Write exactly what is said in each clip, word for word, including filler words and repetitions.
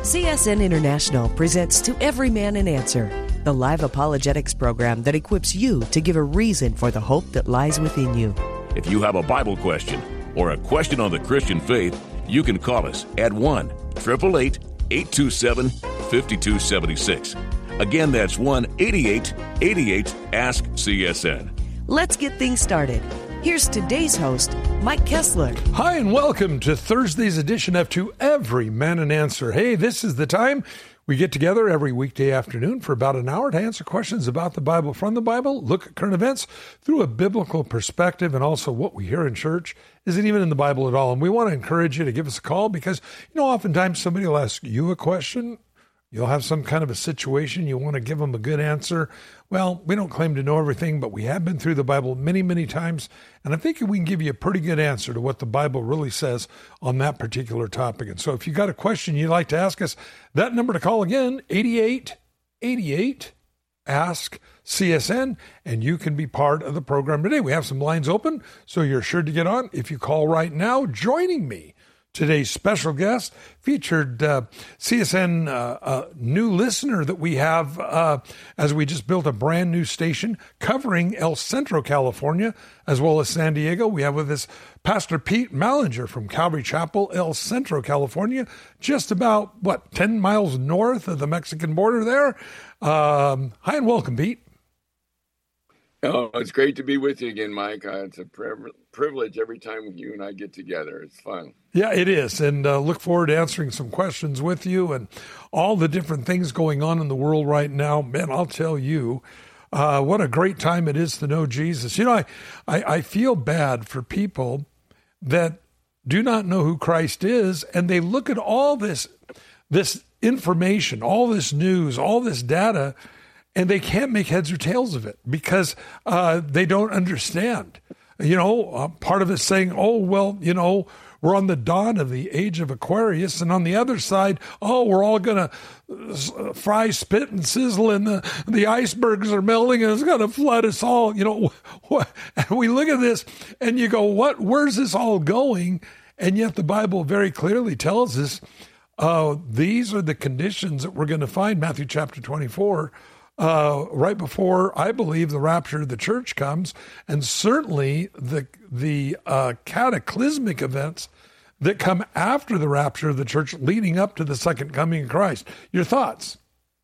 C S N International presents To Every Man an Answer, the live apologetics program that equips you to give a reason for the hope that lies within you. If you have a Bible question or a question on the Christian faith, you can call us at one eight eight eight, eight two seven, five two seven six. Again, that's one eight eight eight eight, ask C S N. Let's get things started. Here's today's host, Mike Kessler. Hi, and welcome to Thursday's edition of To Every Man an Answer. Hey, this is the time we get together every weekday afternoon for about an hour to answer questions about the Bible from the Bible, look at current events through a biblical perspective, and also what we hear in church isn't even in the Bible at all. And we want to encourage you to give us a call because, you know, oftentimes somebody will ask you a question. You'll have some kind of a situation. You want to give them a good answer. Well, we don't claim to know everything, but we have been through the Bible many, many times. And I think we can give you a pretty good answer to what the Bible really says on that particular topic. And so if you got a question you'd like to ask us, that number to call again, eight eight eight eight, ask C S N, and you can be part of the program today. We have some lines open, so you're sure to get on if you call right now. Joining me, today's special guest, featured uh, C S N uh, uh, new listener that we have uh, as we just built a brand new station covering El Centro, California, as well as San Diego. We have with us Pastor Pete Mallinger from Calvary Chapel, El Centro, California, just about, what, ten miles north of the Mexican border there. Um, hi and welcome, Pete. Oh, it's great to be with you again, Mike. Uh, it's a priv- privilege every time you and I get together. It's fun. Yeah, it is. And uh, look forward to answering some questions with you and all the different things going on in the world right now. Man, I'll tell you, uh, what a great time it is to know Jesus. You know, I, I, I feel bad for people that do not know who Christ is, and they look at all this, this information, all this news, all this data, and they can't make heads or tails of it because uh, they don't understand. You know, uh, part of it saying, oh, well, you know, we're on the dawn of the age of Aquarius. And on the other side, oh, we're all going to fry, spit, and sizzle, and the, the icebergs are melting, and it's going to flood us all. You know, what, and we look at this, and you go, what? Where's this all going? And yet the Bible very clearly tells us uh, these are the conditions that we're going to find. Matthew chapter twenty-four, Uh, right before, I believe, the rapture of the church comes, and certainly the the uh, cataclysmic events that come after the rapture of the church leading up to the second coming of Christ. Your thoughts?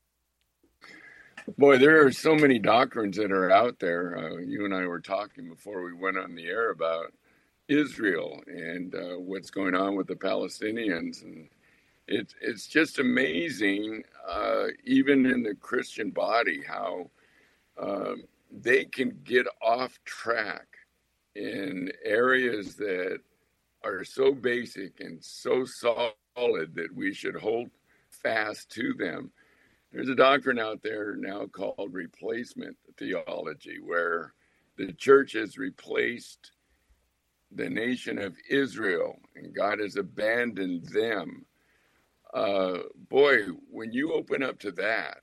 Boy, there are so many doctrines that are out there. Uh, you and I were talking before we went on the air about Israel and uh, what's going on with the Palestinians, and It's it's just amazing, uh, even in the Christian body, how um, they can get off track in areas that are so basic and so solid that we should hold fast to them. There's a doctrine out there now called replacement theology, where the church has replaced the nation of Israel and God has abandoned them. Uh, boy, when you open up to that,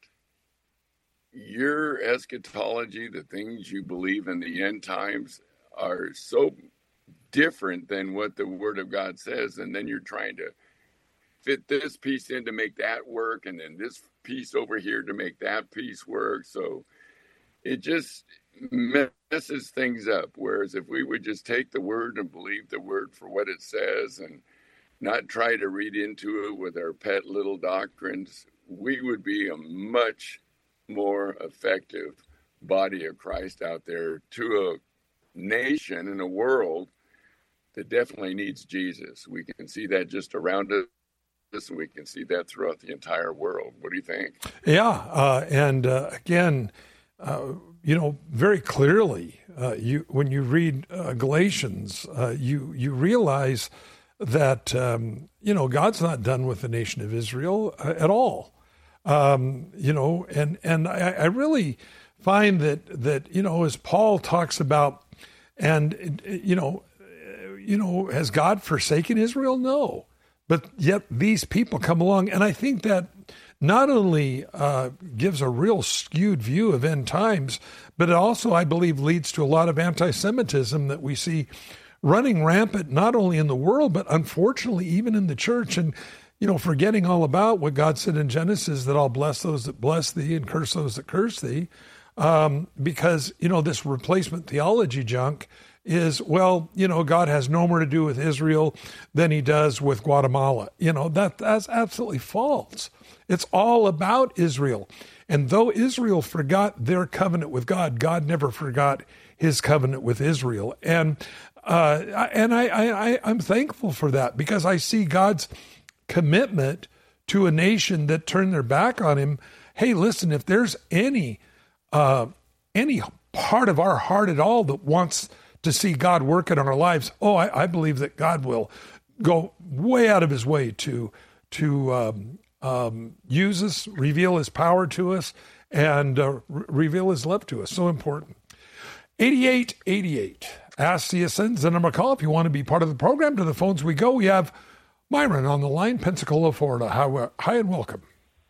your eschatology, the things you believe in the end times, are so different than what the Word of God says. And then you're trying to fit this piece in to make that work, and then this piece over here to make that piece work. So it just messes things up. Whereas if we would just take the Word and believe the Word for what it says and not try to read into it with our pet little doctrines, we would be a much more effective body of Christ out there to a nation and a world that definitely needs Jesus. We can see that just around us, and we can see that throughout the entire world. What do you think? Yeah, uh, and uh, again, uh, you know, very clearly, uh, you when you read uh, Galatians, uh, you you realize that, um, you know, God's not done with the nation of Israel uh, at all. Um, you know, and, and I, I really find that, that, you know, as Paul talks about, and, you know, you know, has God forsaken Israel? No. But yet these people come along, and I think that not only uh, gives a real skewed view of end times, but it also, I believe, leads to a lot of anti-Semitism that we see running rampant, not only in the world, but unfortunately even in the church. And you know, forgetting all about what God said in Genesis, that I'll bless those that bless thee and curse those that curse thee. Um, because, you know, this replacement theology junk is, well, you know, God has no more to do with Israel than he does with Guatemala. You know, that that's absolutely false. It's all about Israel. And though Israel forgot their covenant with God, God never forgot his covenant with Israel. And uh, and I, I, I'm thankful for that, because I see God's commitment to a nation that turned their back on him. Hey, listen, if there's any Uh, any part of our heart at all that wants to see God work in our lives, oh, I, I believe that God will go way out of his way to to um, um, use us, reveal his power to us, and uh, re- reveal his love to us. So important. eighty-eight eighty-eight. Ask C S N's the number to call if you want to be part of the program. To the phones we go. We have Myron on the line, Pensacola, Florida. Hi, hi and welcome.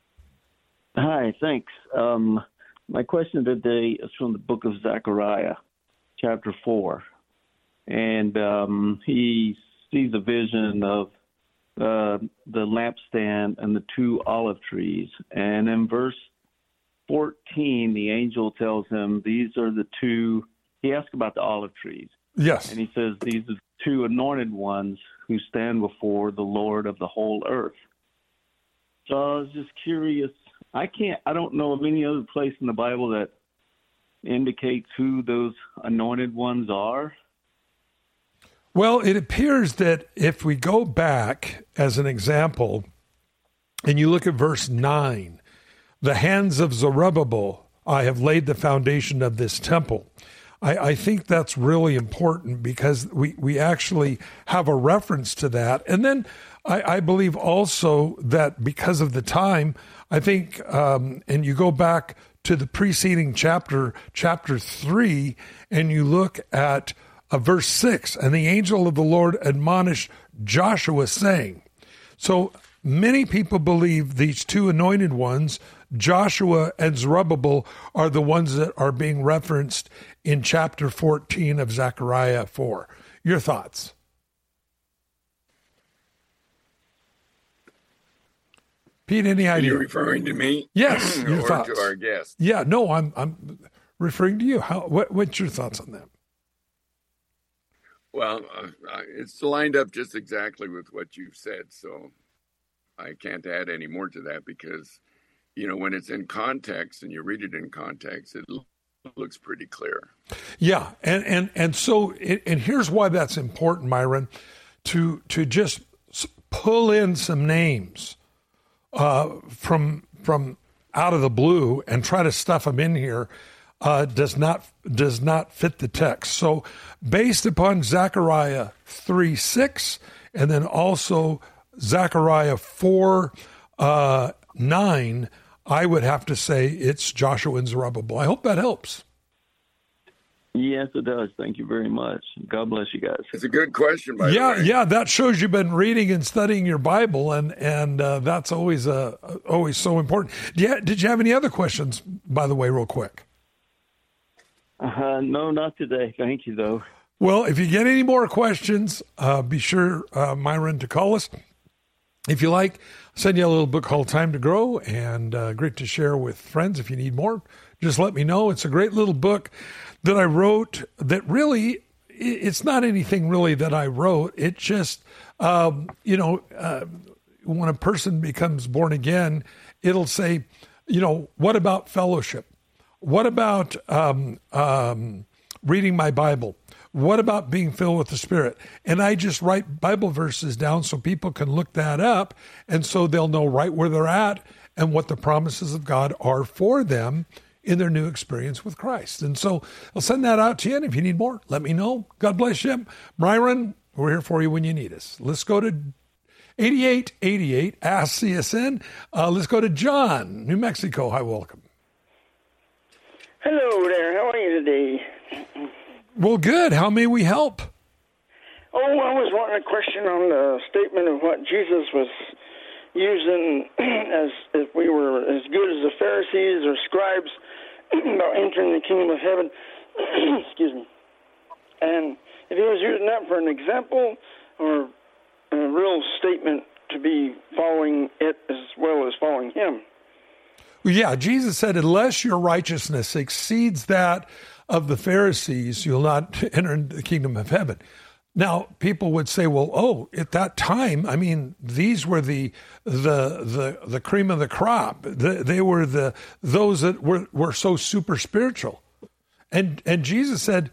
Hi, thanks. Um, My question today is from the book of Zechariah, chapter four. And um, he sees a vision of uh, the lampstand and the two olive trees. And in verse fourteen, the angel tells him these are the two, he asks about the olive trees. Yes. And he says these are the two anointed ones who stand before the Lord of the whole earth. So I was just curious. I can't, I don't know of any other place in the Bible that indicates who those anointed ones are. Well, it appears that if we go back as an example, and you look at verse nine, the hands of Zerubbabel, I have laid the foundation of this temple. I, I think that's really important, because we, we actually have a reference to that. And then I, I believe also that because of the time, I think, um, and you go back to the preceding chapter, chapter three, and you look at uh, verse six, and the angel of the Lord admonished Joshua, saying. So many people believe these two anointed ones, Joshua and Zerubbabel, are the ones that are being referenced in chapter fourteen of Zechariah four. Your thoughts? Pete, any idea? Are you referring to me? Yes, your or thoughts. to our guest? Yeah, no, I'm I'm referring to you. How? What, what's your thoughts on that? Well, uh, it's lined up just exactly with what you've said, so I can't add any more to that, because, you know, when it's in context and you read it in context, it looks pretty clear. Yeah, and and and so and here's why that's important, Myron, to to just pull in some names uh, from from out of the blue and try to stuff them in here uh, does not does not fit the text. So, based upon Zechariah three six, and then also Zechariah four uh, nine, I would have to say it's Joshua and Zerubbabel. I hope that helps. Yes, it does. Thank you very much. God bless you guys. It's a good question, by yeah, the way. Yeah, that shows you've been reading and studying your Bible, and and uh, that's always uh, always so important. Yeah, did you have any other questions, by the way, real quick? Uh, no, not today. Thank you, though. Well, if you get any more questions, uh, be sure, uh, Myron, to call us. If you like, I'll send you a little book called Time to Grow, and uh, great to share with friends. If you need more, just let me know. It's a great little book that I wrote that really, it's not anything really that I wrote. It just, um, you know, uh, when a person becomes born again, it'll say, you know, what about fellowship? What about um, um, reading my Bible? What about being filled with the Spirit? And I just write Bible verses down so people can look that up, and so they'll know right where they're at and what the promises of God are for them in their new experience with Christ. And so I'll send that out to you, and if you need more, let me know. God bless you. Myron, we're here for you when you need us. Let's go to eighty-eight eighty-eight, Ask C S N. Uh, let's go to John, New Mexico. Hi, welcome. Hello there. How are you today? Well, good. How may we help? Oh, I was wanting a question on the statement of what Jesus was using as if we were as good as the Pharisees or scribes about entering the kingdom of heaven. Excuse me. And if he was using that for an example or a real statement to be following it as well as following him. Well, yeah, Jesus said, unless your righteousness exceeds that of the Pharisees, you'll not enter into the kingdom of heaven. Now, people would say, well, oh, at that time, I mean, these were the the the, the cream of the crop. The, they were the those that were, were so super spiritual. And and Jesus said,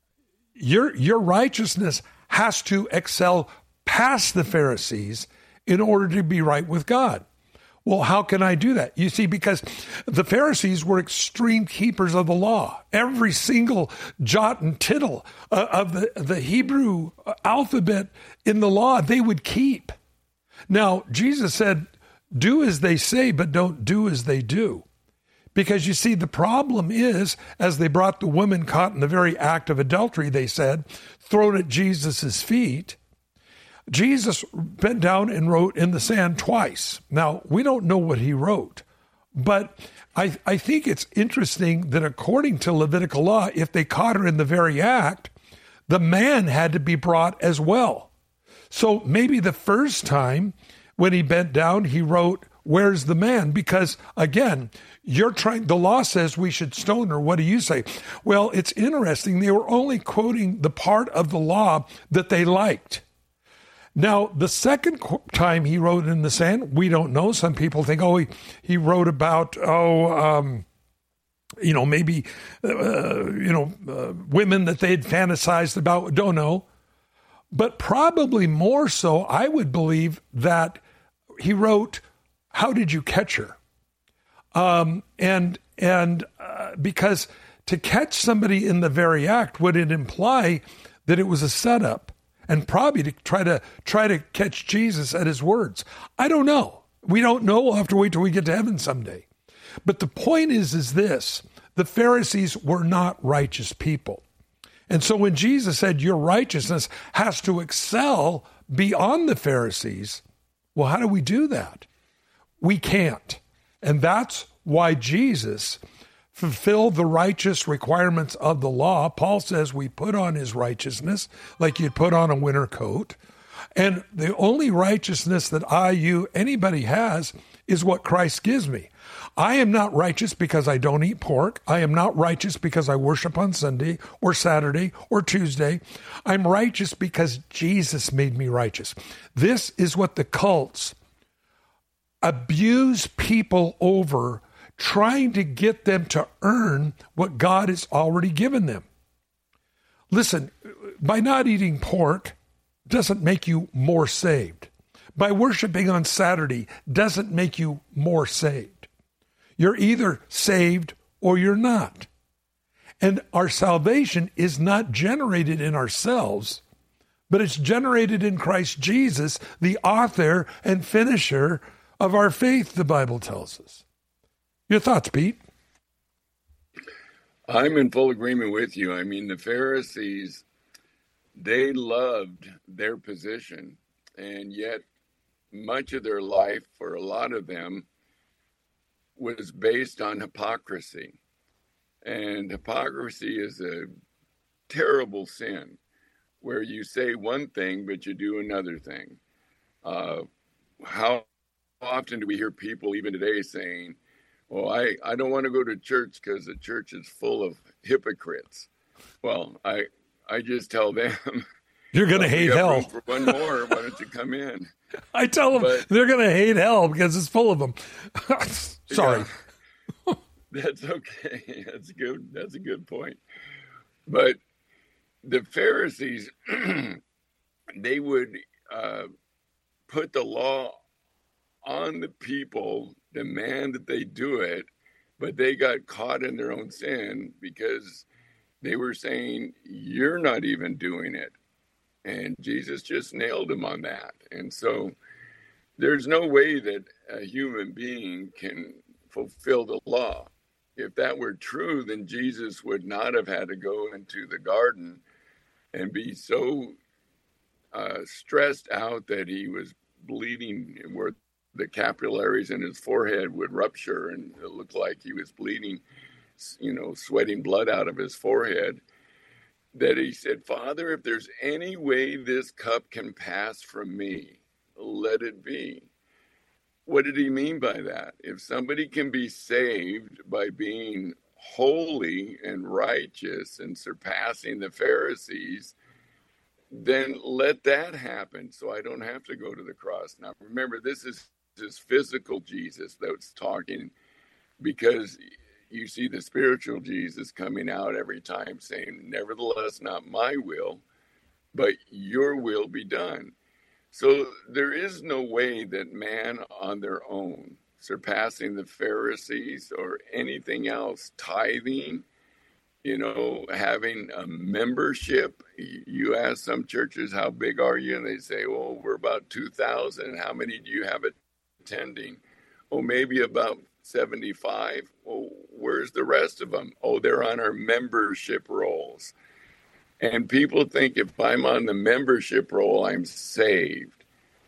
your your righteousness has to excel past the Pharisees in order to be right with God. Well, how can I do that? You see, because the Pharisees were extreme keepers of the law. Every single jot and tittle uh, of the, the Hebrew alphabet in the law, they would keep. Now, Jesus said, do as they say, but don't do as they do. Because you see, the problem is, as they brought the woman caught in the very act of adultery, they said, thrown at Jesus' feet, Jesus bent down and wrote in the sand twice. Now, we don't know what he wrote, but I, I think it's interesting that according to Levitical law, if they caught her in the very act, the man had to be brought as well. So maybe the first time when he bent down, he wrote, where's the man? Because again, you're trying, the law says we should stone her. What do you say? Well, it's interesting. They were only quoting the part of the law that they liked. Now, the second time he wrote in the sand, we don't know. Some people think, oh, he, he wrote about, oh, um, you know, maybe, uh, you know, uh, women that they'd fantasized about. Don't know. But probably more so, I would believe that he wrote, how did you catch her? Um, and and uh, because to catch somebody in the very act, would it imply that it was a setup? And probably to try to try to catch Jesus at his words. I don't know. We don't know. We'll have to wait till we get to heaven someday. But the point is, is this. The Pharisees were not righteous people. And so when Jesus said your righteousness has to excel beyond the Pharisees, well, how do we do that? We can't. And that's why Jesus fulfilled the righteous requirements of the law. Paul says we put on his righteousness like you'd put on a winter coat. And the only righteousness that I, you, anybody has is what Christ gives me. I am not righteous because I don't eat pork. I am not righteous because I worship on Sunday or Saturday or Tuesday. I'm righteous because Jesus made me righteous. This is what the cults abuse people over, trying to get them to earn what God has already given them. Listen, by not eating pork doesn't make you more saved. By worshiping on Saturday doesn't make you more saved. You're either saved or you're not. And our salvation is not generated in ourselves, but it's generated in Christ Jesus, the author and finisher of our faith, the Bible tells us. Your thoughts, Pete? I'm in full agreement with you. I mean, the Pharisees, they loved their position, and yet much of their life, for a lot of them, was based on hypocrisy. And hypocrisy is a terrible sin where you say one thing, but you do another thing. Uh, how often do we hear people even today saying, well, I, I don't want to go to church because the church is full of hypocrites. Well, I I just tell them, you're going to hate hell. For one more, why don't you come in? I tell them but, they're going to hate hell because it's full of them. Sorry. Yeah, that's okay. That's good. That's a good point. But the Pharisees, they would uh, put the law on the people, demand that they do it, but they got caught in their own sin because they were saying, you're not even doing it. And Jesus just nailed them on that. And so there's no way that a human being can fulfill the law. If that were true, then Jesus would not have had to go into the garden and be so uh, stressed out that he was bleeding where the capillaries in his forehead would rupture and it looked like he was bleeding, you know, sweating blood out of his forehead, that he said, Father, if there's any way this cup can pass from me, let it be. What did he mean by that? If somebody can be saved by being holy and righteous and surpassing the Pharisees, then let that happen so I don't have to go to the cross. Now, remember, this is this physical Jesus that's talking, because you see the spiritual Jesus coming out every time saying, nevertheless, not my will, but your will be done. So there is no way that man on their own, surpassing the Pharisees or anything else, tithing, you know, having a membership. You ask some churches, how big are you? And they say, well, we're about two thousand. How many do you have attending? Oh, maybe about seventy-five. Well, where's the rest of them? Oh, they're on our membership rolls. And people think if I'm on the membership roll, I'm saved.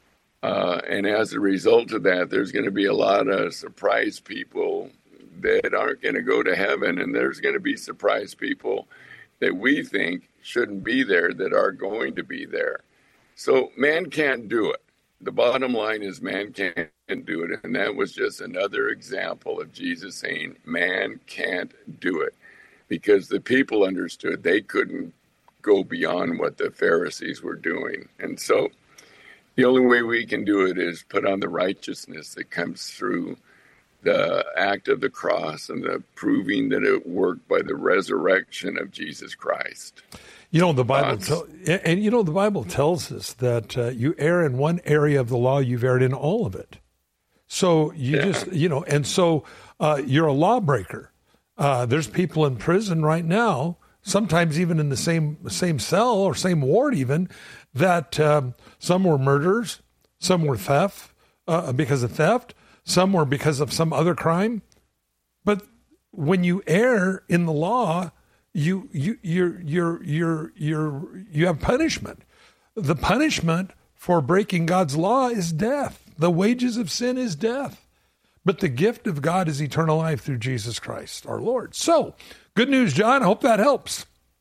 Uh, and as a result of that, there's going to be a lot of surprise people that aren't going to go to heaven. And there's going to be surprise people that we think shouldn't be there that are going to be there. So man can't do it. The bottom line is man can't do it. And that was just another example of Jesus saying man can't do it, because the people understood they couldn't go beyond what the Pharisees were doing. And so the only way we can do it is put on the righteousness that comes through the act of the cross and the proving that it worked by the resurrection of Jesus Christ. You know, the Bible, te- and you know, the Bible tells us that uh, you err in one area of the law, you've erred in all of it. So you yeah. just, you know, and so uh, you're a lawbreaker. Uh, there's people in prison right now, sometimes even in the same same cell or same ward even, that um, some were murderers, some were theft uh, because of theft, some were because of some other crime. But when you err in the law, you you you're you're you're you're you have punishment. The punishment for breaking God's law is death. The wages of sin is death. But the gift of God is eternal life through Jesus Christ, our Lord. So, good news, John. I hope that helps.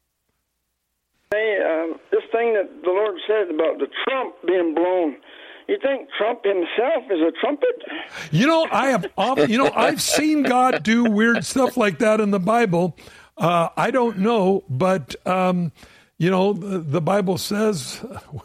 Hey, um, this thing that the Lord said about the trump being blown, you think Trump himself is a trumpet? You know, I have often, you know, I've seen God do weird stuff like that in the Bible. Uh, I don't know, but, um, you know, the, the Bible says...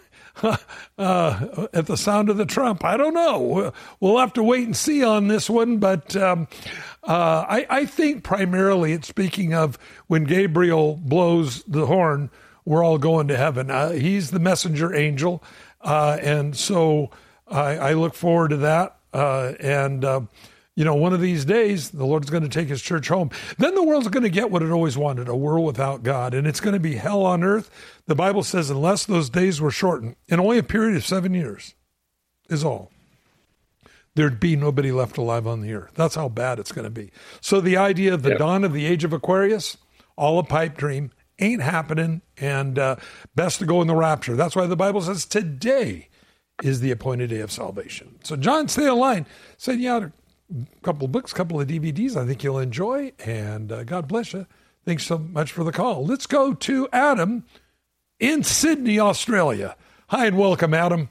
Uh, at the sound of the trump. I don't know. We'll have to wait and see on this one. But um, uh, I, I think primarily it's speaking of when Gabriel blows the horn, we're all going to heaven. Uh, he's the messenger angel. Uh, and so I, I look forward to that. Uh, and, uh, you know, one of these days, the Lord's going to take his church home. Then the world's going to get what it always wanted, a world without God. And it's going to be hell on earth. The Bible says unless those days were shortened, in only a period of seven years is all, there'd be nobody left alive on the earth. That's how bad it's going to be. So the idea of the yep. dawn of the age of Aquarius, all a pipe dream, ain't happening, and uh, best to go in the rapture. That's why the Bible says today is the appointed day of salvation. So John, stay online. Send you out a couple of books, a couple of D V Ds I think you'll enjoy, and uh, God bless you. Thanks so much for the call. Let's go to Adam in Sydney, Australia. Hi, and welcome, Adam.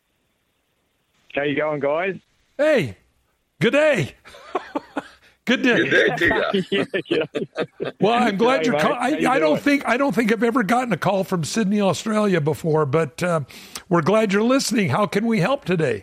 How you going, guys? Hey, good day. Good day. Good day to you. yeah, yeah. Well, I'm glad you're calling. I, I don't think I don't think I've ever gotten a call from Sydney, Australia before, but uh, we're glad you're listening. How can we help today?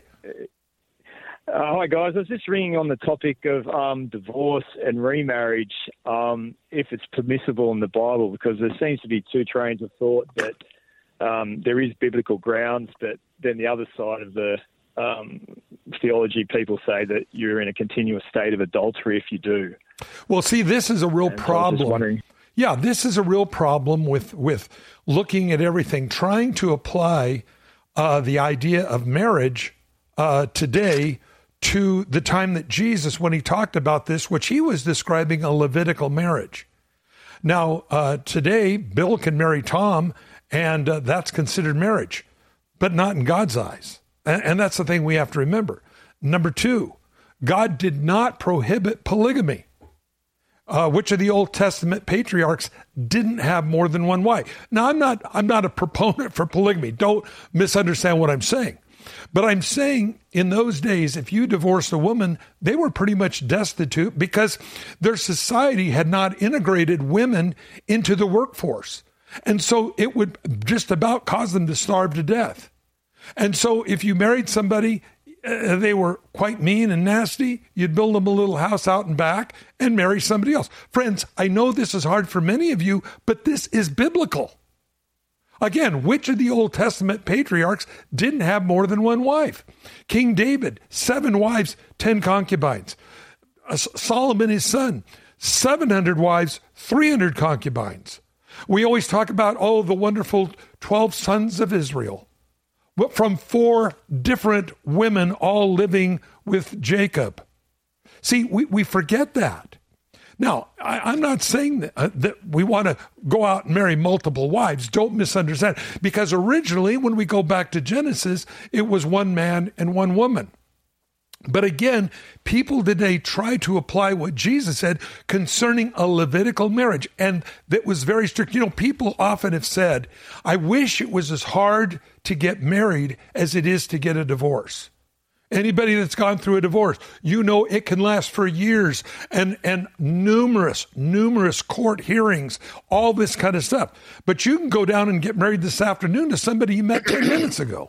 Uh, hi, guys. I was just ringing on the topic of um, divorce and remarriage, um, if it's permissible in the Bible, because there seems to be two trains of thought that um, there is biblical grounds, but then the other side of the um, theology, people say that you're in a continuous state of adultery if you do. Well, see, this is a real and problem. So yeah, this is a real problem with, with looking at everything, trying to apply uh, the idea of marriage uh, today to the time that Jesus, when he talked about this, which he was describing a Levitical marriage. Now, uh, today, Bill can marry Tom, and uh, that's considered marriage, but not in God's eyes. And, and that's the thing we have to remember. Number two, God did not prohibit polygamy. Uh, which of the Old Testament patriarchs didn't have more than one wife? Now, I'm not, I'm not a proponent for polygamy. Don't misunderstand what I'm saying. But I'm saying in those days, if you divorced a woman, they were pretty much destitute because their society had not integrated women into the workforce. And so it would just about cause them to starve to death. And so if you married somebody, uh, they were quite mean and nasty, you'd build them a little house out and back and marry somebody else. Friends, I know this is hard for many of you, but this is biblical. Again, which of the Old Testament patriarchs didn't have more than one wife? King David, seven wives, ten concubines. Uh, Solomon, his son, seven hundred wives, three hundred concubines. We always talk about, oh, the wonderful twelve sons of Israel, but from four different women all living with Jacob. See, we, we forget that. Now, I, I'm not saying that, uh, that we want to go out and marry multiple wives. Don't misunderstand. Because originally, when we go back to Genesis, it was one man and one woman. But again, people today try to apply what Jesus said concerning a Levitical marriage. And that was very strict. You know, people often have said, I wish it was as hard to get married as it is to get a divorce. Anybody that's gone through a divorce, you know it can last for years and, and numerous, numerous court hearings, all this kind of stuff. But you can go down and get married this afternoon to somebody you met ten minutes ago.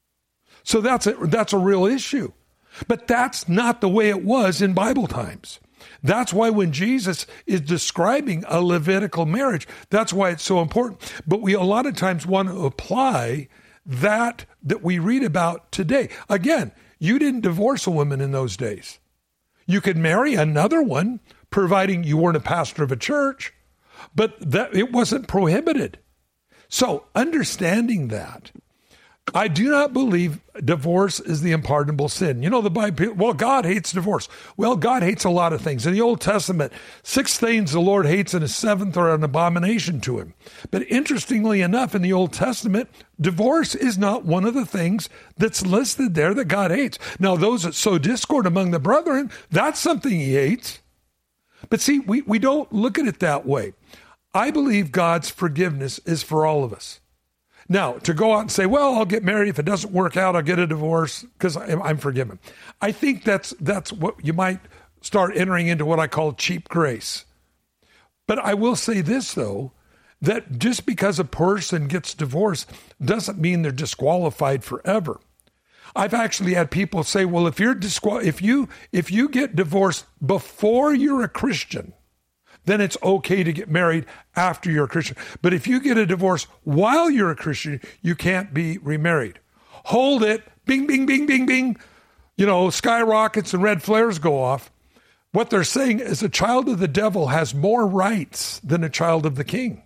So that's a, that's a real issue. But that's not the way it was in Bible times. That's why when Jesus is describing a Levitical marriage, that's why it's so important. But we a lot of times want to apply that that we read about today. Again, you didn't divorce a woman in those days. You could marry another one, providing you weren't a pastor of a church, but that it wasn't prohibited. So understanding that, I do not believe divorce is the unpardonable sin. You know, the Bible, well, God hates divorce. Well, God hates a lot of things. In the Old Testament, six things the Lord hates and a seventh are an abomination to him. But interestingly enough, in the Old Testament, divorce is not one of the things that's listed there that God hates. Now, those that sow discord among the brethren, that's something he hates. But see, we, we don't look at it that way. I believe God's forgiveness is for all of us. Now, to go out and say, well, I'll get married. If it doesn't work out, I'll get a divorce because I'm forgiven. I think that's that's what you might start entering into what I call cheap grace. But I will say this, though, that just because a person gets divorced doesn't mean they're disqualified forever. I've actually had people say, well, if you're disqual- if you if you get divorced before you're a Christian, then it's okay to get married after you're a Christian. But if you get a divorce while you're a Christian, you can't be remarried. Hold it. Bing, bing, bing, bing, bing. You know, skyrockets and red flares go off. What they're saying is a child of the devil has more rights than a child of the king.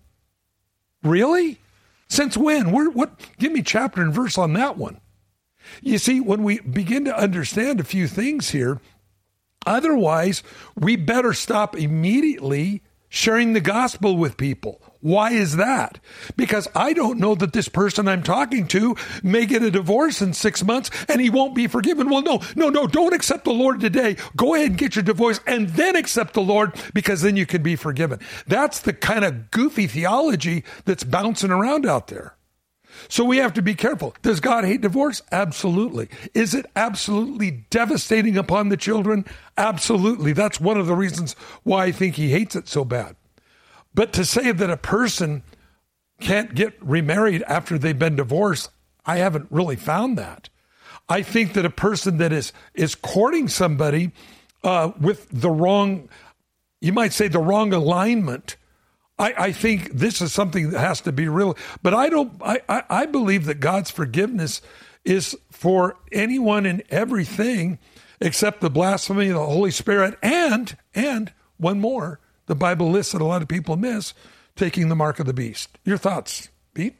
Really? Since when? Where, what? Give me chapter and verse on that one. You see, when we begin to understand a few things here, otherwise, we better stop immediately sharing the gospel with people. Why is that? Because I don't know that this person I'm talking to may get a divorce in six months and he won't be forgiven. Well, no, no, no, don't accept the Lord today. Go ahead and get your divorce and then accept the Lord because then you can be forgiven. That's the kind of goofy theology that's bouncing around out there. So we have to be careful. Does God hate divorce? Absolutely. Is it absolutely devastating upon the children? Absolutely. That's one of the reasons why I think he hates it so bad. But to say that a person can't get remarried after they've been divorced, I haven't really found that. I think that a person that is is courting somebody uh, with the wrong, you might say the wrong alignment, I, I think this is something that has to be real. But I don't. I, I, I believe that God's forgiveness is for anyone and everything except the blasphemy of the Holy Spirit. And, and one more, the Bible lists that a lot of people miss, taking the mark of the beast. Your thoughts, Pete?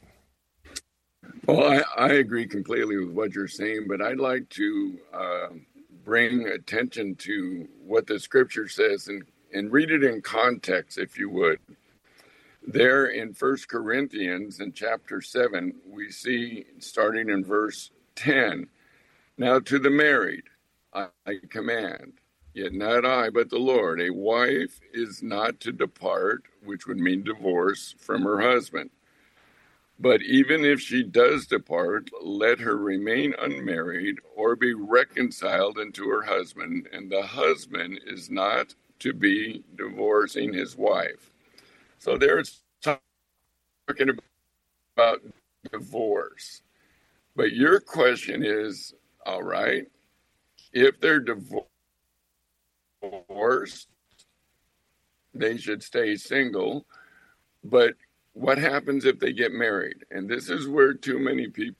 Well, I, I agree completely with what you're saying, but I'd like to uh, bring attention to what the scripture says and, and read it in context, if you would. There in First Corinthians in chapter seven, we see, starting in verse ten, now to the married I, I command, yet not I, but the Lord, a wife is not to depart, which would mean divorce, from her husband. But even if she does depart, let her remain unmarried or be reconciled unto her husband, and the husband is not to be divorcing his wife. So there's talking about divorce. But your question is, all right, if they're divorced, they should stay single. But what happens if they get married? And this is where too many people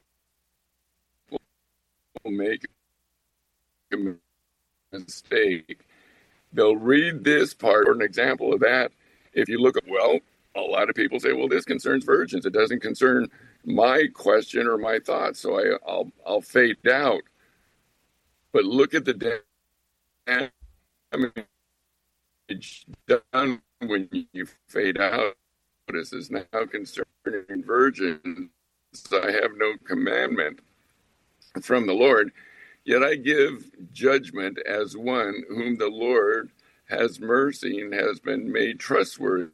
make a mistake. They'll read this part, or an example of that. If you look at, well, a lot of people say, well, this concerns virgins. It doesn't concern my question or my thoughts, so I, I'll I'll fade out. But look at the damage done when you fade out. This is now concerning virgins. I have no commandment from the Lord, yet I give judgment as one whom the Lord has mercy and has been made trustworthy.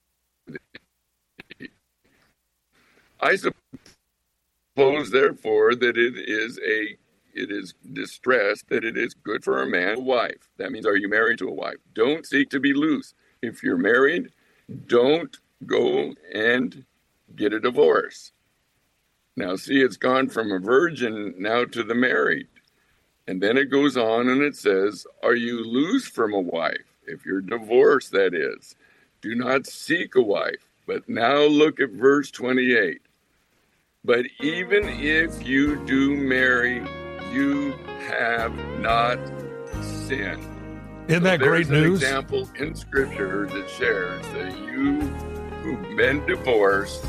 I suppose, therefore, that it is a it is distress, that it is good for a man, a wife. That means, are you married to a wife? Don't seek to be loose. If you're married, don't go and get a divorce. Now, see, it's gone from a virgin now to the married. And then it goes on and it says, are you loose from a wife? If you're divorced, that is. Do not seek a wife. But now look at verse twenty-eight. But even if you do marry, you have not sinned. Isn't that so great news? There's an example in Scripture that shares that you who've been divorced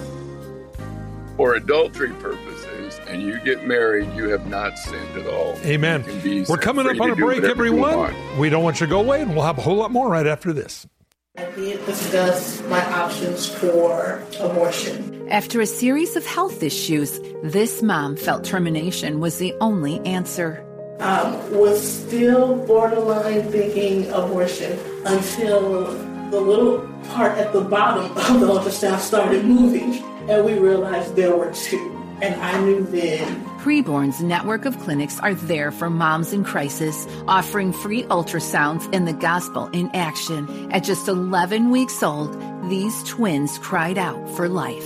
for adultery purposes and you get married, you have not sinned at all. Amen. We're coming up on a break, everyone. We don't want you to go away, and we'll have a whole lot more right after this. I did discuss my options for abortion. After a series of health issues, this mom felt termination was the only answer. Um, was still borderline thinking abortion until the little part at the bottom of the ultrasound started moving, and we realized there were two. And I knew then. Preborn's network of clinics are there for moms in crisis, offering free ultrasounds and the gospel in action. At just eleven weeks old, these twins cried out for life.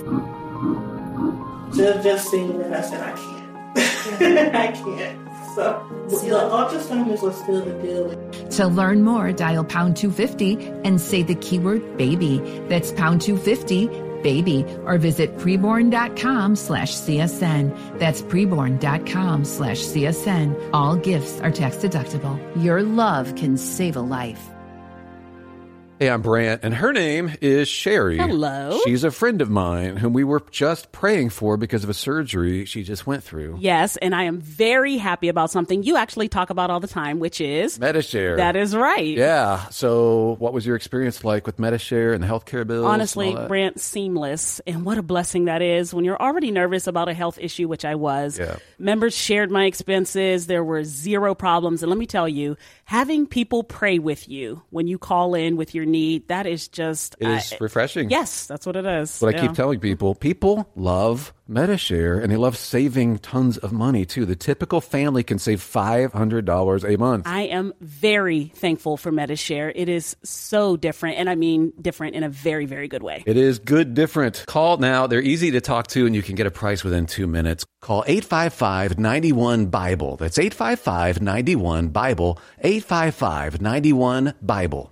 Just, just seeing that, I said, I can't. I can't. So the ultrasound was still the deal. To learn more, dial pound two fifty and say the keyword baby. That's pound two fifty, baby, or visit preborn.com slash CSN. That's preborn.com slash CSN. All gifts are tax deductible. Your love can save a life. Hey, I'm Brant, and her name is Sherry. Hello. She's a friend of mine whom we were just praying for because of a surgery she just went through. Yes, and I am very happy about something you actually talk about all the time, which is Medi-Share. That is right. Yeah. So what was your experience like with Medi-Share and the healthcare bills? Honestly, Brant, seamless. And what a blessing that is when you're already nervous about a health issue, which I was. Yeah. Members shared my expenses. There were zero problems. And let me tell you, having people pray with you when you call in with your need, that is just... It is uh, refreshing. Yes, that's what it is. But yeah. I keep telling people, people love Medi-Share, and they love saving tons of money, too. The typical family can save five hundred dollars a month. I am very thankful for Medi-Share. It is so different, and I mean different in a very, very good way. It is good different. Call now. They're easy to talk to, and you can get a price within two minutes. Call eight five five, nine one, BIBLE. That's eight five five, nine one, BIBLE. eight five five, nine one, BIBLE.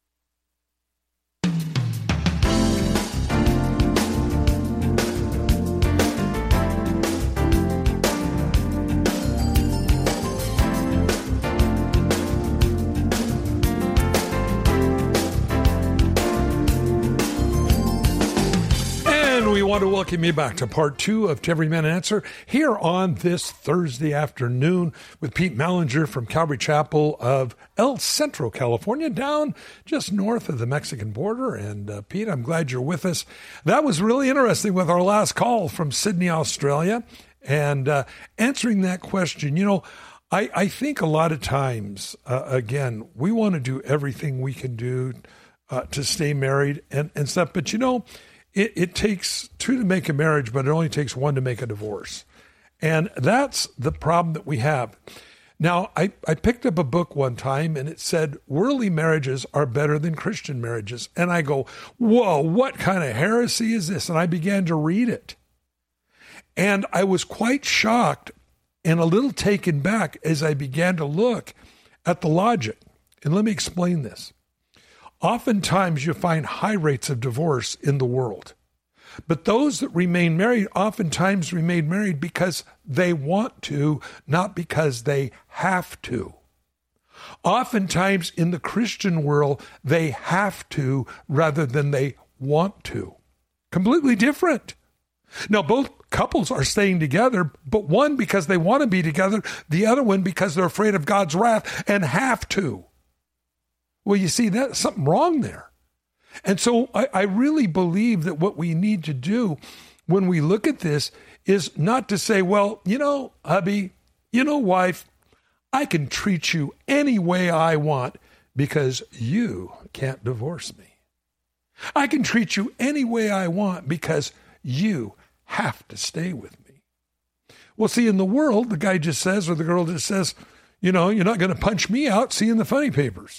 We want to welcome you back to part two of To Every Man an Answer here on this Thursday afternoon with Pete Mellinger from Calvary Chapel of El Centro, California, down just north of the Mexican border. And uh, Pete, I'm glad you're with us. That was really interesting with our last call from Sydney, Australia, and uh, answering that question. You know, I, I think a lot of times, uh, again, we want to do everything we can do uh, to stay married and, and stuff. But, you know, it, it takes two to make a marriage, but it only takes one to make a divorce. And that's the problem that we have. Now, I, I picked up a book one time and it said worldly marriages are better than Christian marriages. And I go, whoa, what kind of heresy is this? And I began to read it. And I was quite shocked and a little taken back as I began to look at the logic. And let me explain this. Oftentimes you find high rates of divorce in the world. But those that remain married oftentimes remain married because they want to, not because they have to. Oftentimes in the Christian world, they have to rather than they want to. Completely different. Now, both couples are staying together, but one because they want to be together, the other one because they're afraid of God's wrath and have to. Well, you see, that's something wrong there. And so I, I really believe that what we need to do when we look at this is not to say, well, you know, hubby, you know, wife, I can treat you any way I want because you can't divorce me. I can treat you any way I want because you have to stay with me. Well, see, in the world, the guy just says, or the girl just says, you know, you're not going to punch me out, see in the funny papers.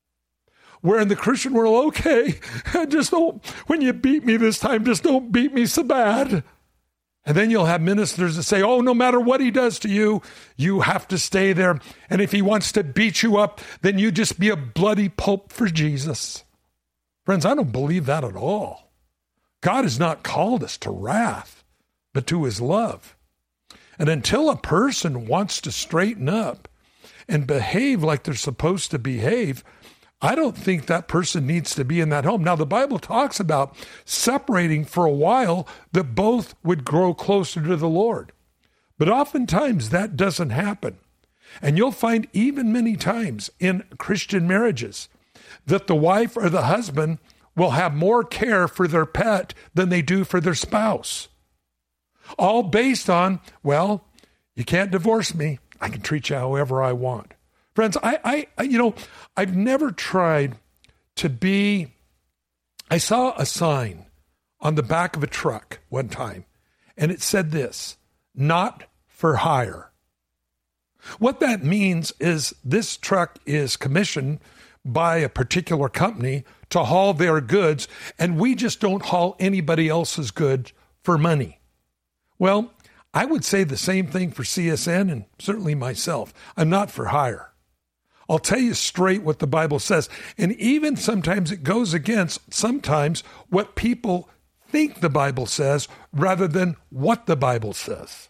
Where in the Christian world, okay, just don't, when you beat me this time, just don't beat me so bad. And then you'll have ministers that say, oh, no matter what he does to you, you have to stay there. And if he wants to beat you up, then you just be a bloody pulp for Jesus. Friends, I don't believe that at all. God has not called us to wrath, but to his love. And until a person wants to straighten up and behave like they're supposed to behave, I don't think that person needs to be in that home. Now, the Bible talks about separating for a while that both would grow closer to the Lord. But oftentimes that doesn't happen. And you'll find even many times in Christian marriages that the wife or the husband will have more care for their pet than they do for their spouse. All based on, well, you can't divorce me. I can treat you however I want. Friends, I, I, you know, I've never tried to be, I saw a sign on the back of a truck one time, and it said this, not for hire. What that means is this truck is commissioned by a particular company to haul their goods, and we just don't haul anybody else's goods for money. Well, I would say the same thing for C S N and certainly myself. I'm not for hire. I'll tell you straight what the Bible says. And even sometimes it goes against sometimes what people think the Bible says rather than what the Bible says.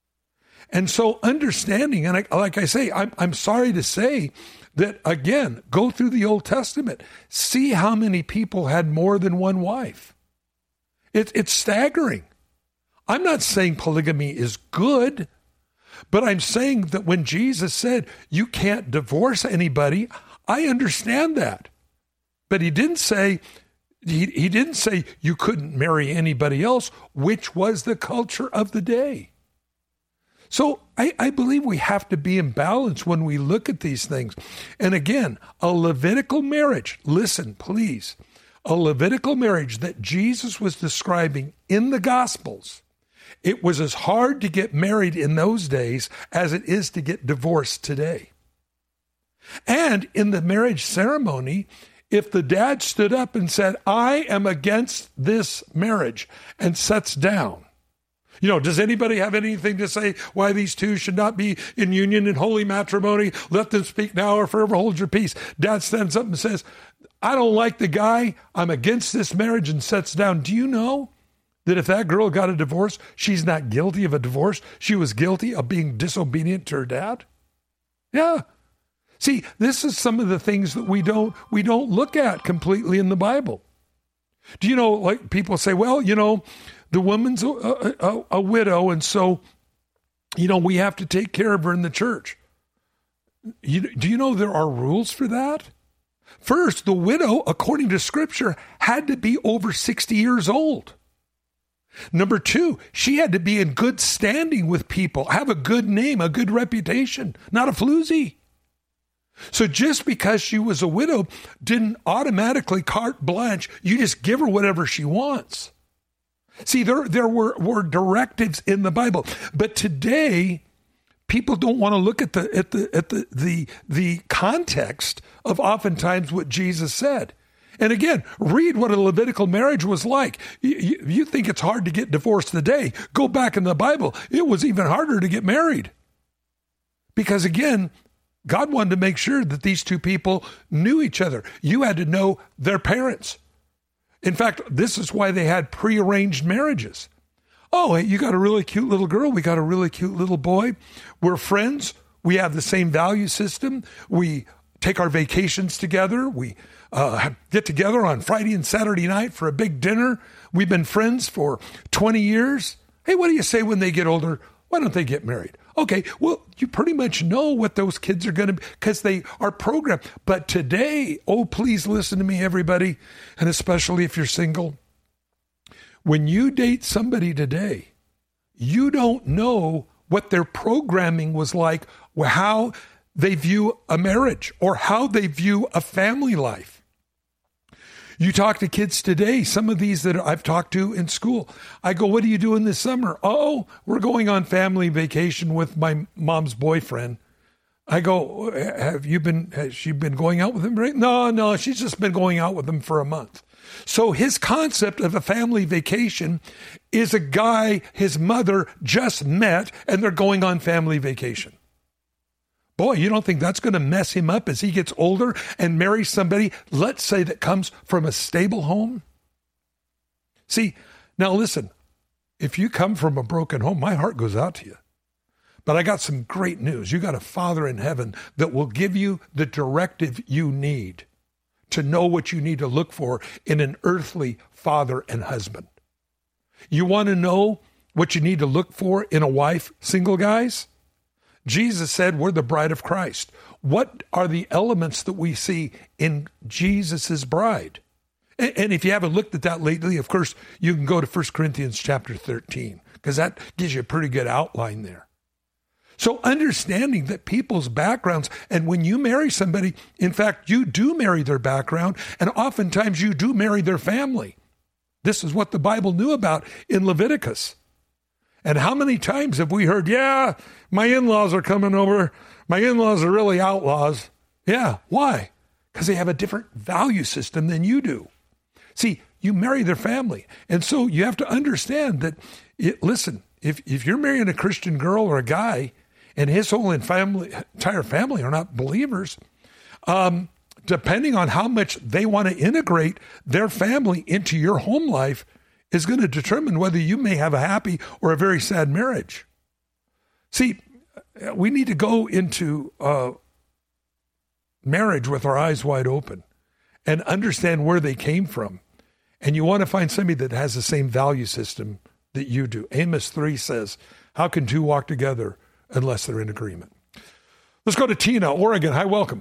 And so understanding, and I, like I say, I'm, I'm sorry to say that, again, go through the Old Testament. See how many people had more than one wife. It, it's staggering. I'm not saying polygamy is good, but I'm saying that when Jesus said you can't divorce anybody, I understand that. But he didn't say he, he didn't say you couldn't marry anybody else, which was the culture of the day. So I, I believe we have to be in balance when we look at these things. And again, a Levitical marriage, listen, please, a Levitical marriage that Jesus was describing in the Gospels, it was as hard to get married in those days as it is to get divorced today. And in the marriage ceremony, if the dad stood up and said, I am against this marriage, and sets down, you know, does anybody have anything to say why these two should not be in union in holy matrimony? Let them speak now or forever hold your peace. Dad stands up and says, I don't like the guy. I'm against this marriage, and sets down. Do you know that if that girl got a divorce, she's not guilty of a divorce? She was guilty of being disobedient to her dad? Yeah. See, this is some of the things that we don't we don't look at completely in the Bible. Do you know, like people say, well, you know, the woman's a, a, a widow, and so, you know, we have to take care of her in the church. You, do you know there are rules for that? First, the widow, according to Scripture, had to be over sixty years old. Number two, she had to be in good standing with people, have a good name, a good reputation, not a floozy. So just because she was a widow didn't automatically carte blanche, you just give her whatever she wants. See, there there were, were directives in the Bible, but today people don't want to look at the at the at the the the context of oftentimes what Jesus said. And again, read what a Levitical marriage was like. You, you, you think it's hard to get divorced today? Go back in the Bible; it was even harder to get married, because again, God wanted to make sure that these two people knew each other. You had to know their parents. In fact, this is why they had prearranged marriages. Oh, hey, you got a really cute little girl. We got a really cute little boy. We're friends. We have the same value system. We take our vacations together. We uh, get together on Friday and Saturday night for a big dinner. We've been friends for twenty years. Hey, what do you say when they get older? Why don't they get married? Okay, well, you pretty much know what those kids are going to be because they are programmed. But today, oh, please listen to me, everybody, and especially if you're single. When you date somebody today, you don't know what their programming was like, how they view a marriage or how they view a family life. You talk to kids today, some of these that I've talked to in school. I go, what are you doing this summer? Oh, we're going on family vacation with my mom's boyfriend. I go, have you been, has she been going out with him? Right? No, no, she's just been going out with him for a month. So his concept of a family vacation is a guy his mother just met and they're going on family vacation. Boy, you don't think that's going to mess him up as he gets older and marries somebody, let's say, that comes from a stable home? See, now listen, if you come from a broken home, my heart goes out to you. But I got some great news. You got a Father in heaven that will give you the directive you need to know what you need to look for in an earthly father and husband. You want to know what you need to look for in a wife, single guys? Jesus said we're the bride of Christ. What are the elements that we see in Jesus's bride? And, and if you haven't looked at that lately, of course, you can go to First Corinthians chapter thirteen, because that gives you a pretty good outline there. So understanding that people's backgrounds, and when you marry somebody, in fact, you do marry their background, and oftentimes you do marry their family. This is what the Bible knew about in Leviticus. And how many times have we heard, yeah, my in-laws are coming over. My in-laws are really outlaws. Yeah, why? Because they have a different value system than you do. See, you marry their family. And so you have to understand that, it, listen, if, if you're marrying a Christian girl or a guy and his whole family, entire family are not believers, um, depending on how much they want to integrate their family into your home life, is going to determine whether you may have a happy or a very sad marriage. See, we need to go into uh, marriage with our eyes wide open and understand where they came from. And you want to find somebody that has the same value system that you do. Amos three says, how can two walk together unless they're in agreement? Let's go to Tina, Oregon. Hi, welcome.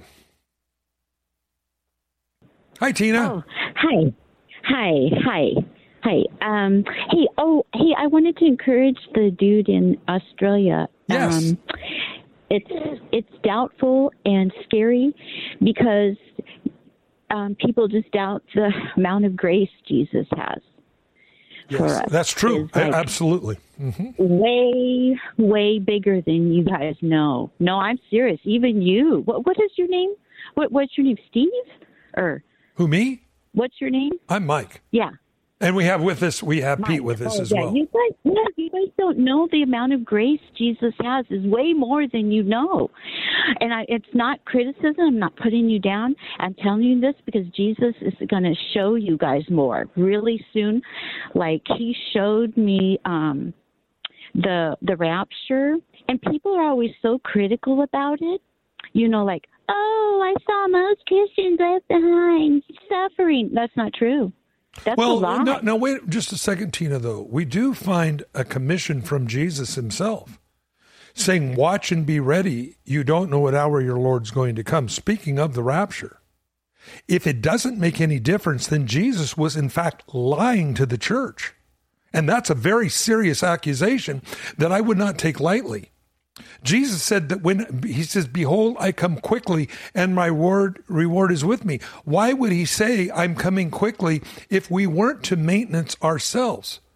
Hi, Tina. Oh, hi. Hi. Hi. Hi. Um, hey, oh, hey, I wanted to encourage the dude in Australia. Yes. Um, it's, it's doubtful and scary because um, people just doubt the amount of grace Jesus has. Yes, for us. That's true. Like Absolutely. Mm-hmm. Way, way bigger than you guys know. No, I'm serious. Even you. What, what is your name? What, what's your name? Steve? Or who, me? What's your name? I'm Mike. Yeah. And we have with us, we have Mike. Pete with us oh, as yeah. well. You guys, yeah, you guys don't know the amount of grace Jesus has is way more than you know. And I, it's not criticism. I'm not putting you down. I'm telling you this because Jesus is going to show you guys more really soon. Like he showed me um, the the rapture, and people are always so critical about it. You know, like, oh, I saw most Christians left behind suffering. That's not true. That's well, a lie. no, no, wait just a second, Tina, though. We do find a commission from Jesus himself saying, watch and be ready. You don't know what hour your Lord's going to come. Speaking of the rapture, if it doesn't make any difference, then Jesus was in fact lying to the church. And that's a very serious accusation that I would not take lightly. Jesus said that when he says, behold, I come quickly and my word, reward is with me. Why would he say I'm coming quickly if we weren't to maintenance ourselves?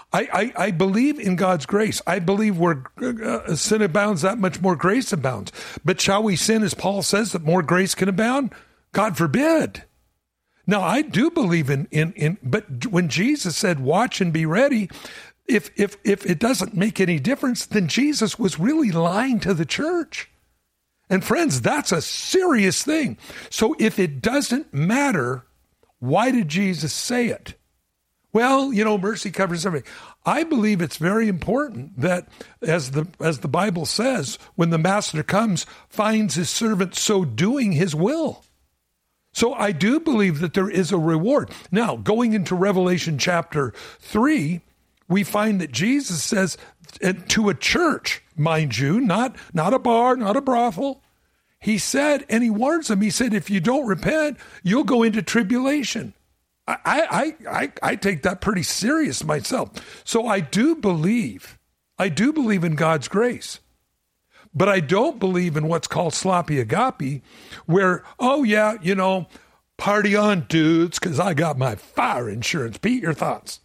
I, I, I believe in God's grace. I believe where uh, sin abounds, that much more grace abounds. But shall we sin, as Paul says, that more grace can abound? God forbid. Now, I do believe in, in, in but when Jesus said, watch and be ready, if, if, if it doesn't make any difference, then Jesus was really lying to the church. And friends, that's a serious thing. So if it doesn't matter, why did Jesus say it? Well, you know, mercy covers everything. I believe it's very important that, as the as the Bible says, when the master comes, finds his servant so doing his will. So I do believe that there is a reward. Now, going into Revelation chapter three, we find that Jesus says to a church, mind you, not, not a bar, not a brothel. He said, and he warns them, he said, if you don't repent, you'll go into tribulation. I, I, I, I take that pretty serious myself. So I do believe, I do believe in God's grace. But I don't believe in what's called sloppy agape, where, oh yeah, you know, party on, dudes, because I got my fire insurance. Pete, your thoughts?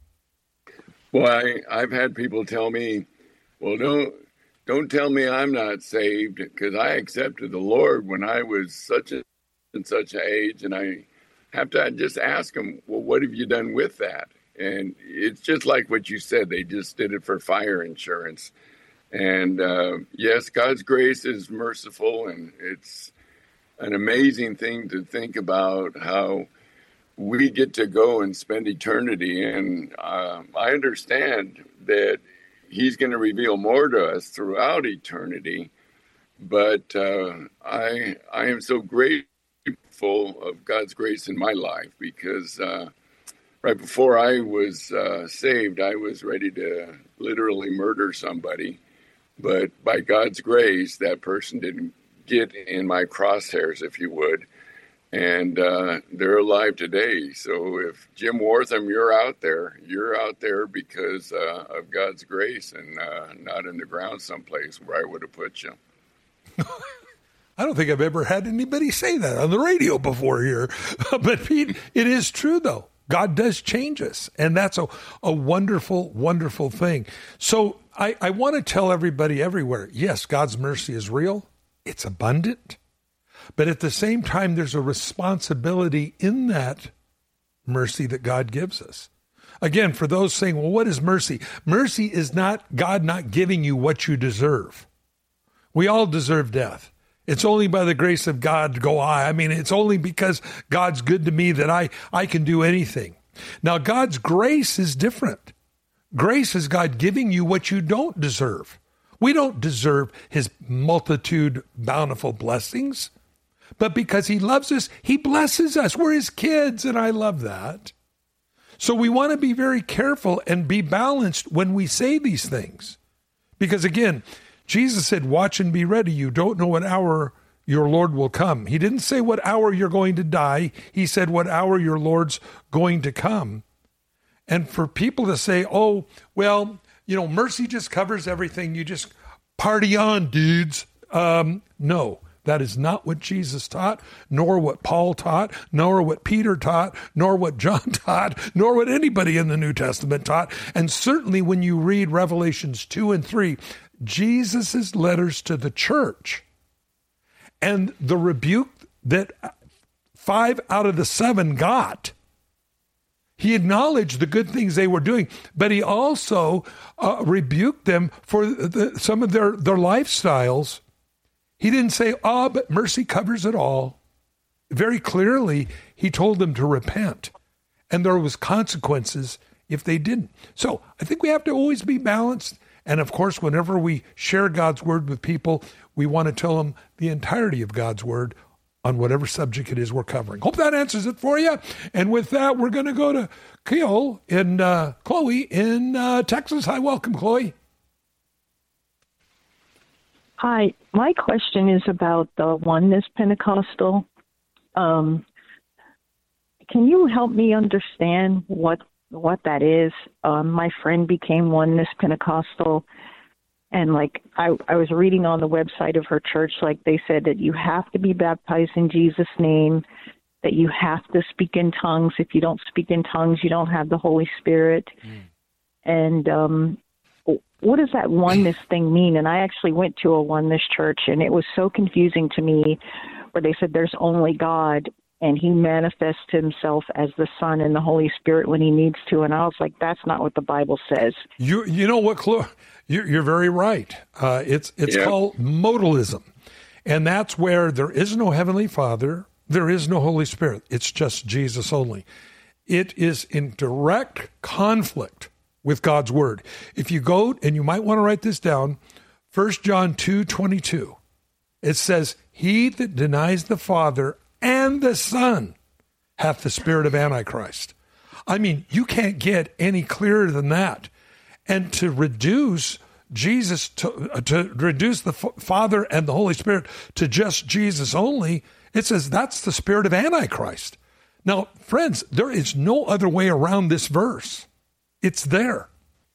Well, I, I've had people tell me, well, don't don't tell me I'm not saved, because I accepted the Lord when I was such a and such an age, and I have to just ask them, well, what have you done with that? And it's just like what you said. They just did it for fire insurance. And uh, yes, God's grace is merciful, and it's an amazing thing to think about how we get to go and spend eternity. And uh, I understand that he's going to reveal more to us throughout eternity. But uh, I I am so grateful of God's grace in my life, because uh, right before I was uh, saved, I was ready to literally murder somebody. But by God's grace, that person didn't get in my crosshairs, if you would. And uh, they're alive today. So if Jim Wortham, you're out there, you're out there because uh, of God's grace, and uh, not in the ground someplace where I would have put you. I don't think I've ever had anybody say that on the radio before here. But Pete, it is true, though. God does change us, and that's a, a wonderful, wonderful thing. So I, I want to tell everybody everywhere, yes, God's mercy is real. It's abundant. But at the same time, there's a responsibility in that mercy that God gives us. Again, for those saying, well, what is mercy? Mercy is not God not giving you what you deserve. We all deserve death. It's only by the grace of God go I. I mean, it's only because God's good to me that I, I can do anything. Now, God's grace is different. Grace is God giving you what you don't deserve. We don't deserve his multitude bountiful blessings, but because he loves us, he blesses us. We're his kids, and I love that. So we want to be very careful and be balanced when we say these things. Because again, Jesus said, watch and be ready. You don't know what hour your Lord will come. He didn't say what hour you're going to die. He said what hour your Lord's going to come. And for people to say, oh, well, you know, mercy just covers everything. You just party on, dudes. Um, no, that is not what Jesus taught, nor what Paul taught, nor what Peter taught, nor what John taught, nor what anybody in the New Testament taught. And certainly when you read Revelations two and three, Jesus' letters to the church and the rebuke that five out of the seven got. He acknowledged the good things they were doing, but he also uh, rebuked them for the, some of their, their lifestyles. He didn't say, oh, but mercy covers it all. Very clearly, he told them to repent, and there was consequences if they didn't. So I think we have to always be balanced. And of course, whenever we share God's word with people, we want to tell them the entirety of God's word on whatever subject it is we're covering. Hope that answers it for you. And with that, we're going to go to Cleo in uh, Chloe in uh, Texas. Hi, welcome, Chloe. Hi, my question is about the Oneness Pentecostal. Um, can you help me understand what what that is? Um, my friend became Oneness Pentecostal, and like I, I was reading on the website of her church, like they said that you have to be baptized in Jesus' name, that you have to speak in tongues. If you don't speak in tongues, you don't have the Holy Spirit. Mm. And um, what does that oneness thing mean? And I actually went to a oneness church, and it was so confusing to me, where they said there's only God, and he manifests himself as the Son and the Holy Spirit when he needs to. And I was like, that's not what the Bible says. You you know what, Chloe? You're, you're very right. Uh, it's it's yeah. called modalism. And that's where there is no Heavenly Father, there is no Holy Spirit. It's just Jesus only. It is in direct conflict with God's Word. If you go, and you might want to write this down, First John two twenty-two, it says, he that denies the Father and the Son hath the spirit of Antichrist. I mean, you can't get any clearer than that. And to reduce Jesus, to, uh, to reduce the F- Father and the Holy Spirit to just Jesus only, it says that's the spirit of Antichrist. Now, friends, there is no other way around this verse. It's there.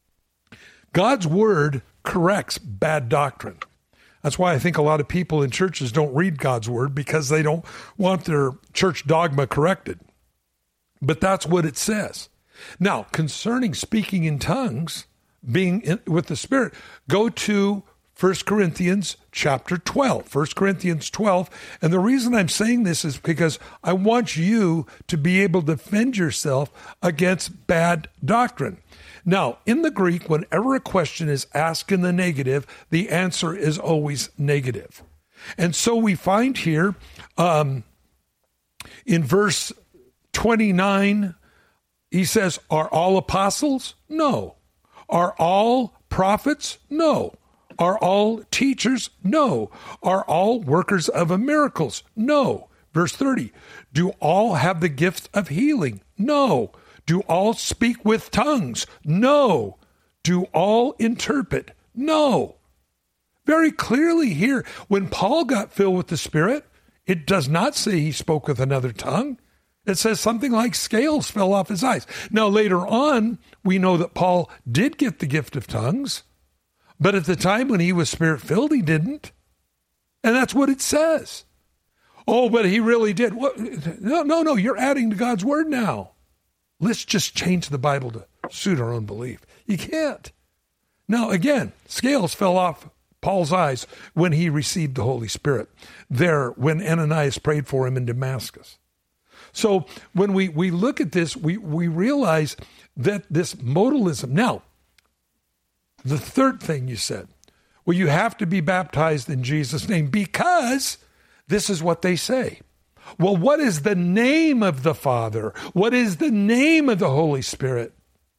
God's Word corrects bad doctrine. That's why I think a lot of people in churches don't read God's Word, because they don't want their church dogma corrected. But that's what it says. Now, concerning speaking in tongues, being in, with the Spirit, go to First Corinthians chapter twelve. First Corinthians twelve. And the reason I'm saying this is because I want you to be able to defend yourself against bad doctrine. Now, in the Greek, whenever a question is asked in the negative, the answer is always negative. And so we find here um, in verse twenty-nine, he says, are all apostles? No. Are all prophets? No. Are all teachers? No. Are all workers of miracles? No. Verse thirty, do all have the gift of healing? No. Do all speak with tongues? No. Do all interpret? No. Very clearly here, when Paul got filled with the Spirit, it does not say he spoke with another tongue. It says something like scales fell off his eyes. Now, later on, we know that Paul did get the gift of tongues, but at the time when he was Spirit-filled, he didn't. And that's what it says. Oh, but he really did. What? No, no, no, you're adding to God's Word now. Let's just change the Bible to suit our own belief. You can't. Now, again, scales fell off Paul's eyes when he received the Holy Spirit there when Ananias prayed for him in Damascus. So when we, we look at this, we, we realize that this modalism. Now, the third thing you said, well, you have to be baptized in Jesus' name because this is what they say. Well, what is the name of the Father? What is the name of the Holy Spirit?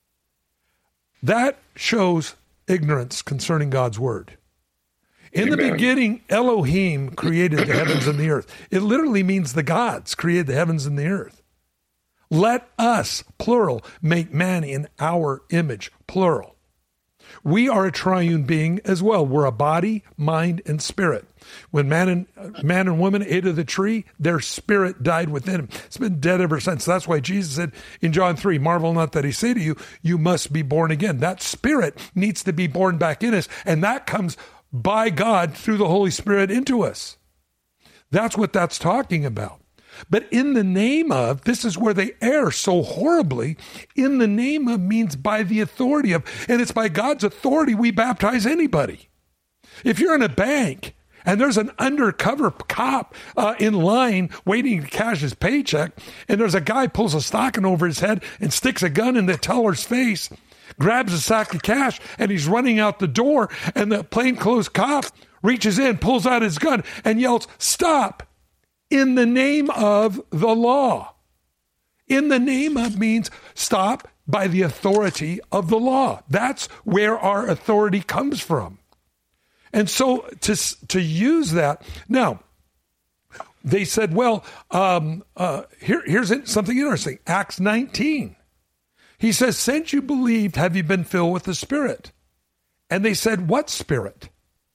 That shows ignorance concerning God's Word. In Amen. The beginning, Elohim created the heavens and the earth. It literally means the gods created the heavens and the earth. Let us, plural, make man in our image, plural. We are a triune being as well. We're a body, mind, and spirit. When man and man and woman ate of the tree, their spirit died within him. It's been dead ever since. That's why Jesus said in John three, marvel not that he say to you, you must be born again. That spirit needs to be born back in us, and that comes by God through the Holy Spirit into us. That's what that's talking about. But in the name of, this is where they err so horribly. In the name of means by the authority of, and it's by God's authority we baptize anybody. If you're in a bank and there's an undercover cop uh, in line waiting to cash his paycheck, and there's a guy pulls a stocking over his head and sticks a gun in the teller's face, grabs a sack of cash, and he's running out the door, and the plainclothes cop reaches in, pulls out his gun, and yells, stop, in the name of the law. In the name of means stop by the authority of the law. That's where our authority comes from. And so to, to use that, now, they said, well, um, uh, here, here's something interesting. Acts nineteen. He says, since you believed, have you been filled with the Spirit? And they said, what Spirit?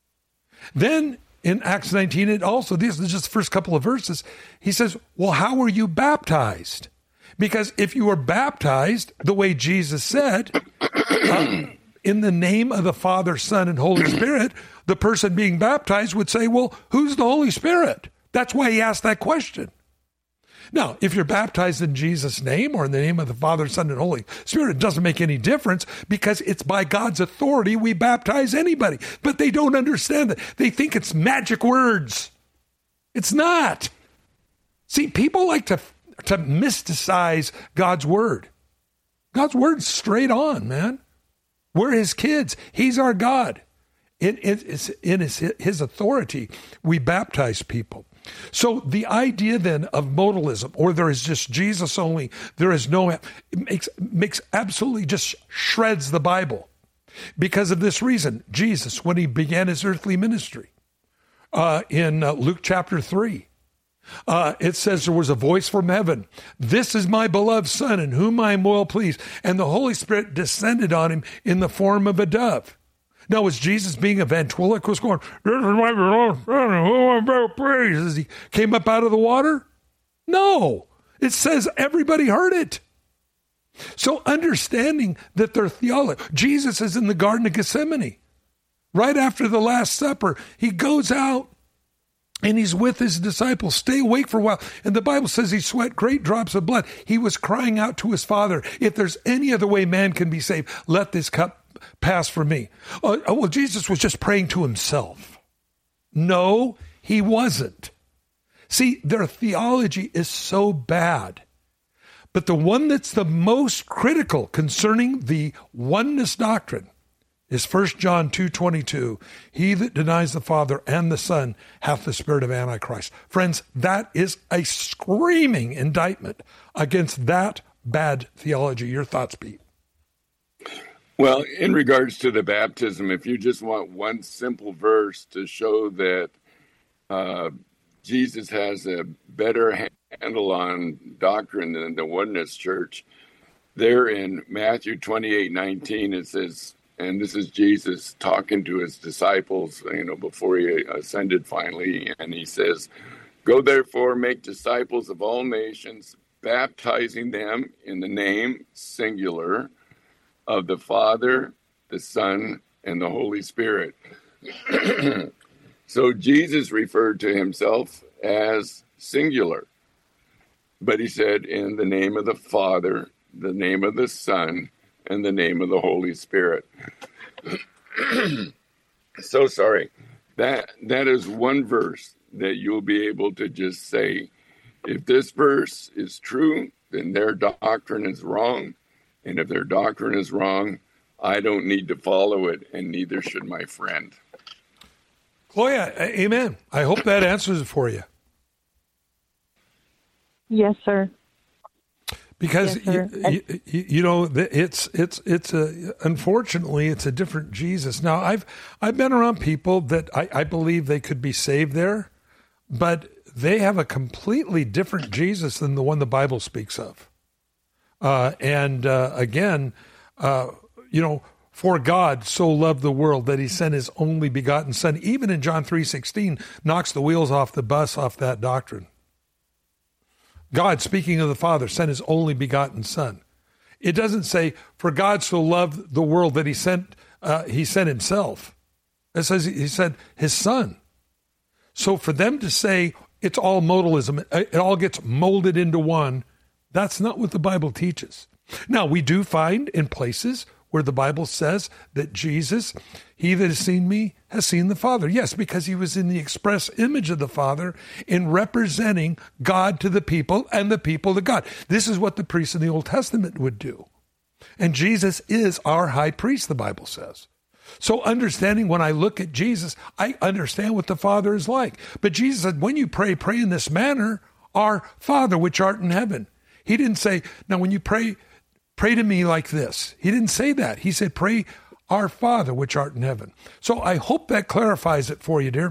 Then in Acts nineteen, it also, these are just the first couple of verses, he says, well, how were you baptized? Because if you were baptized the way Jesus said, uh, in the name of the Father, Son, and Holy Spirit, the person being baptized would say, well, who's the Holy Spirit? That's why he asked that question. Now, if you're baptized in Jesus' name or in the name of the Father, Son, and Holy Spirit, it doesn't make any difference because it's by God's authority we baptize anybody. But they don't understand that. They think it's magic words. It's not. See, people like to, to mysticize God's word. God's word's straight on, man. We're his kids. He's our God. In, in, in his, his authority, we baptize people. So the idea then of modalism, or there is just Jesus only, there is no, it makes, makes absolutely just shreds the Bible. Because of this reason, Jesus, when he began his earthly ministry, uh, in uh, Luke chapter three, uh, it says there was a voice from heaven. This is my beloved Son in whom I am well pleased. And the Holy Spirit descended on him in the form of a dove. Now, was Jesus being a ventriloquist going, this is my beloved Son in whom I am well pleased, as he came up out of the water? No. It says everybody heard it. So understanding that their theology, Jesus is in the Garden of Gethsemane. Right after the Last Supper, he goes out and he's with his disciples. Stay awake for a while. And the Bible says he sweat great drops of blood. He was crying out to his Father, if there's any other way man can be saved, let this cup pass from me. Oh, well, Jesus was just praying to himself. No, he wasn't. See, their theology is so bad. But the one that's the most critical concerning the oneness doctrine is First John two twenty-two. He that denies the Father and the Son hath the spirit of Antichrist. Friends, that is a screaming indictment against that bad theology. Your thoughts, Pete? Well, in regards to the baptism, if you just want one simple verse to show that uh, Jesus has a better handle on doctrine than the Oneness Church, there in Matthew twenty-eight nineteen, it says, and this is Jesus talking to his disciples, you know, before he ascended finally, and he says, go therefore, make disciples of all nations, baptizing them in the name, singular, of the Father, the Son, and the Holy Spirit. So Jesus referred to himself as singular. But he said, in the name of the Father, the name of the Son, and the name of the Holy Spirit. So sorry. That that is one verse that you'll be able to just say, if this verse is true, then their doctrine is wrong. And if their doctrine is wrong, I don't need to follow it, and neither should my friend. Gloria, amen. I hope that answers it for you. Yes, sir. Because yes, sir. You, you, you know, it's it's it's a unfortunately it's a different Jesus. Now I've I've been around people that I, I believe they could be saved there, but they have a completely different Jesus than the one the Bible speaks of. Uh, and uh, again, uh, you know, for God so loved the world that he sent his only begotten Son. Even in John three sixteen, knocks the wheels off the bus off that doctrine. God, speaking of the Father, sent his only begotten Son. It doesn't say, for God so loved the world that he sent uh, he sent himself. It says he said his Son. So for them to say it's all modalism, it all gets molded into one, that's not what the Bible teaches. Now, we do find in places where the Bible says that Jesus, he that has seen me, has seen the Father. Yes, because he was in the express image of the Father in representing God to the people and the people to God. This is what the priests in the Old Testament would do. And Jesus is our high priest, the Bible says. So understanding when I look at Jesus, I understand what the Father is like. But Jesus said, when you pray, pray in this manner, our Father which art in heaven. He didn't say, now when you pray, pray to me like this. He didn't say that. He said, pray our Father which art in heaven. So I hope that clarifies it for you, dear.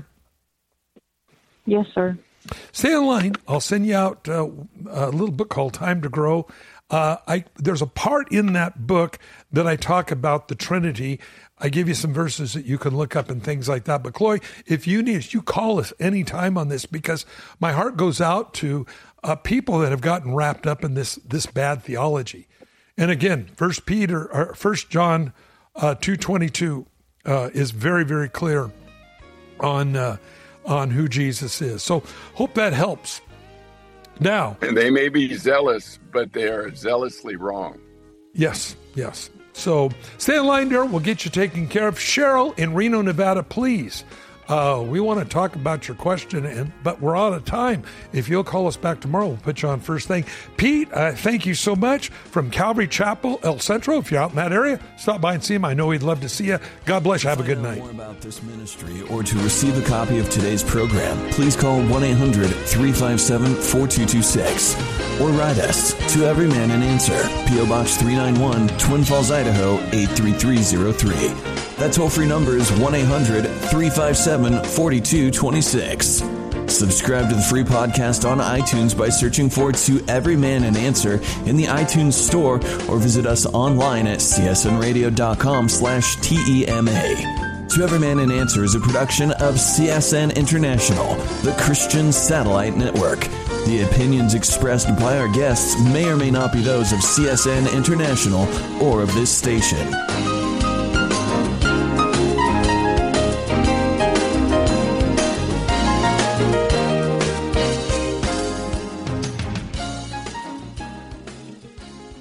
Yes, sir. Stay on line. I'll send you out uh, a little book called Time to Grow. Uh, I there's a part in that book that I talk about the Trinity. I give you some verses that you can look up and things like that. But Chloe, if you need, you call us anytime on this, because my heart goes out to uh, people that have gotten wrapped up in this this bad theology. And again, First Peter or First John uh, two twenty-two uh, is very very clear on uh, on who Jesus is. So hope that helps. Now, and they may be zealous, but they are zealously wrong. Yes, yes. So stay in line, dear. We'll get you taken care of. Cheryl in Reno, Nevada, please. Uh, we want to talk about your question, and but we're out of time. If you'll call us back tomorrow, we'll put you on first thing. Pete, uh, thank you so much from Calvary Chapel, El Centro. If you're out in that area, stop by and see him. I know he'd love to see you. God bless you. Have a good night. More about this ministry or to receive a copy of today's program, please call one eight hundred three five seven four two two six or write us to Every Man an Answer, P O Box three ninety-one, Twin Falls, Idaho eight three three zero three. That toll-free number is one eight hundred three five seven four two two six. Subscribe to the free podcast on iTunes by searching for To Every Man an Answer in the iTunes store or visit us online at csnradio.com slash T-E-M-A. To Every Man an Answer is a production of C S N International, the Christian Satellite Network. The opinions expressed by our guests may or may not be those of C S N International or of this station.